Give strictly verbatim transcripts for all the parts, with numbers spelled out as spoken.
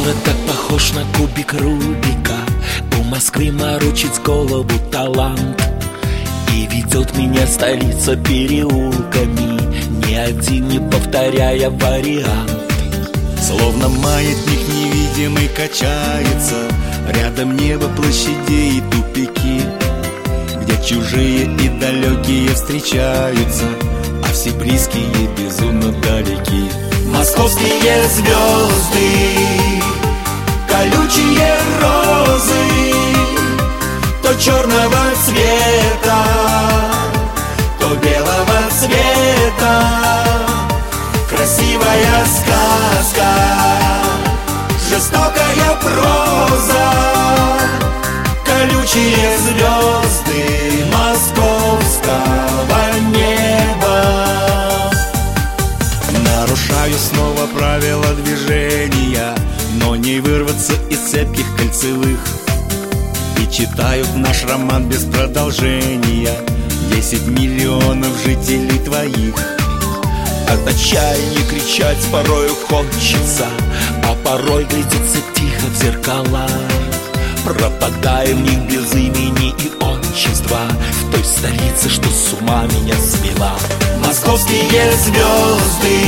Город так похож на кубик Рубика. У Москвы морочит голову талант. И ведет меня столица переулками, ни один не повторяя вариант. Словно маятник невидимый качается, рядом небо, площади и тупики, где чужие и далекие встречаются, а все близкие безумно далеки. Московские звезды, колючие розы, то черного цвета, то белого цвета. Красивая сказка, жестокая проза, колючие звезды московского неба. Нарушаю снова правила движения, но не вырваться из цепких кольцевых. И читают наш роман без продолжения десять миллионов жителей твоих. От отчаяния кричать порою хочется, а порой глядеться тихо в зеркала. Пропадая в них без имени и отчества, в той столице, что с ума меня свела. Московские звезды,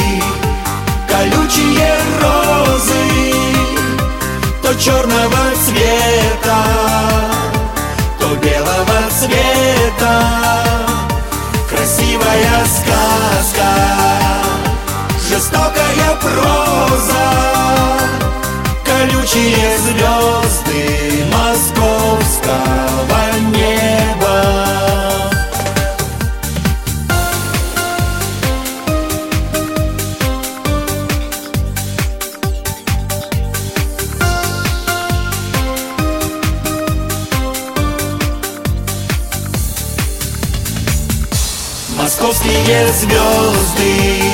колючие розы, то черного цвета, то белого цвета. Красивая сказка, жестокая проза, колючие звезды московского неба. Московские звезды,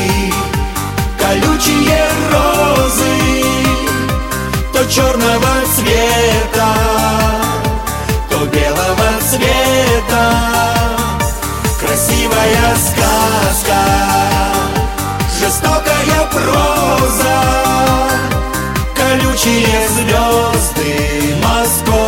колючие розы, то черного цвета, то белого цвета. Красивая сказка, жестокая проза, колючие звезды Москвы.